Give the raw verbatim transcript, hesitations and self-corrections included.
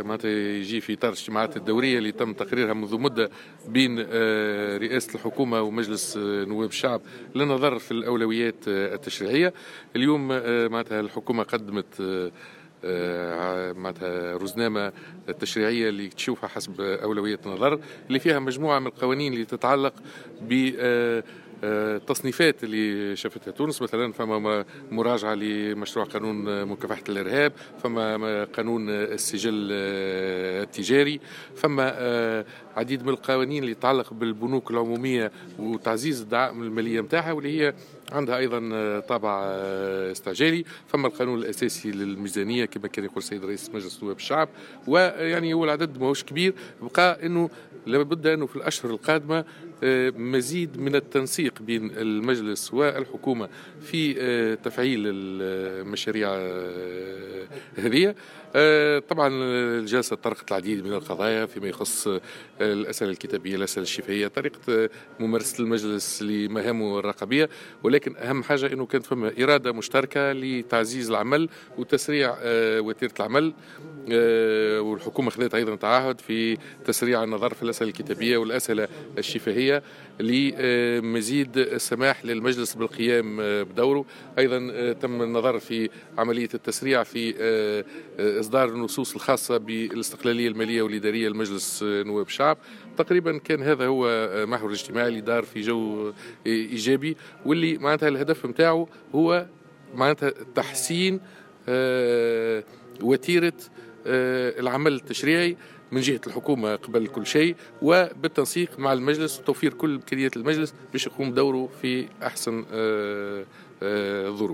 معناتها يجي في اطار الاجتماعات الدوريه اللي تم تقريرها منذ مده بين رئاسه الحكومه ومجلس نواب الشعب للنظر في الاولويات التشريعيه. اليوم معناتها الحكومه قدمت معناتها رزنامه التشريعيه اللي تشوفها حسب اولويات النظر، اللي فيها مجموعه من القوانين اللي تتعلق ب التصنيفات اللي شافتها تونس. مثلا فما مراجعة لمشروع قانون مكافحة الإرهاب، فما قانون السجل التجاري، فما عديد من القوانين اللي تتعلق بالبنوك العمومية وتعزيز الدعائم المالية متاعها واللي هي عندها أيضا طابع استعجالي. فما القانون الأساسي للميزانية كما كان يقول السيد رئيس مجلس نواب الشعب. ويعني هو العدد ماهوش كبير، بقى أنه لابد أنه في الأشهر القادمة مزيد من التنسيق بين المجلس والحكومة في تفعيل المشاريع هذه. طبعا الجلسة طرقت العديد من القضايا فيما يخص الأسئلة الكتابية، الأسئلة الشفهية، طريقة ممارسة المجلس لمهامه الرقابية، ولكن أهم حاجة أنه كانت فما إرادة مشتركة لتعزيز العمل وتسريع وتيرة العمل. والحكومة خذت أيضا تعهد في تسريع النظر في الأسئلة الكتابية والأسئلة الشفهية لمزيد السماح للمجلس بالقيام بدوره. أيضا تم النظر في عملية التسريع في إصدار النصوص الخاصة بالاستقلالية المالية والإدارية لمجلس نواب الشعب. تقريبا كان هذا هو محور الاجتماع اللي دار في جو إيجابي، واللي معناتها الهدف متاعه هو معناتها تحسين وتيرة العمل التشريعي من جهة الحكومة قبل كل شيء، وبالتنسيق مع المجلس وتوفير كل إمكانيات المجلس باش يقوم دوره في أحسن ظروف.